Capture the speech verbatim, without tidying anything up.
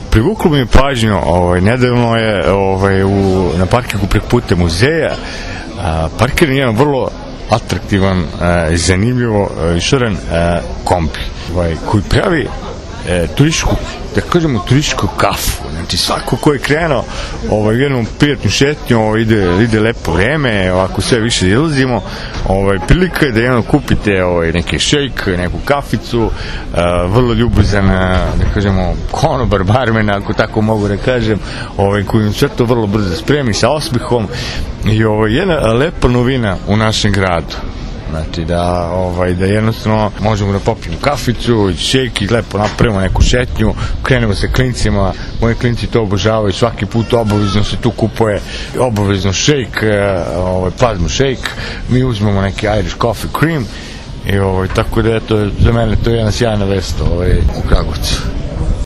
privuklo mi je pažnju, ovaj, nedavno je ovaj, u, na parkingu preko puta muzeja a, parkiran jedan vrlo atraktivan, a, zanimljivo išaren kombi ovaj, koji pravi e, turističku, da kažemo turističku kafu. Znači svako ko je krenuo ovaj, jednom prijatnu šetnju, ovaj, ide, ide lepo vreme, ovako sve više izlazimo, ovaj, prilika je da jedno kupite ovaj, neki šejk, neku kaficu, uh, vrlo ljubazan, da kažemo, konobar, barmena, ako tako mogu da kažem, ovaj, koji sve to vrlo brzo spremi sa osmihom i ovaj, jedna lepa novina u našem gradu. Znači da, ovaj, da jednostavno možemo da popijemo kaficu, šejk i lepo napravimo neku šetnju, krenemo sa klincima, moji klinci to obožavaju, svaki put obavezno se tu kupuje obavezno šejk, ovaj, plazmu šejk, mi uzmemo neki Irish coffee cream i ovaj, tako da eto, za mene to je jedna sjajna vest ovaj, u Kragujevcu.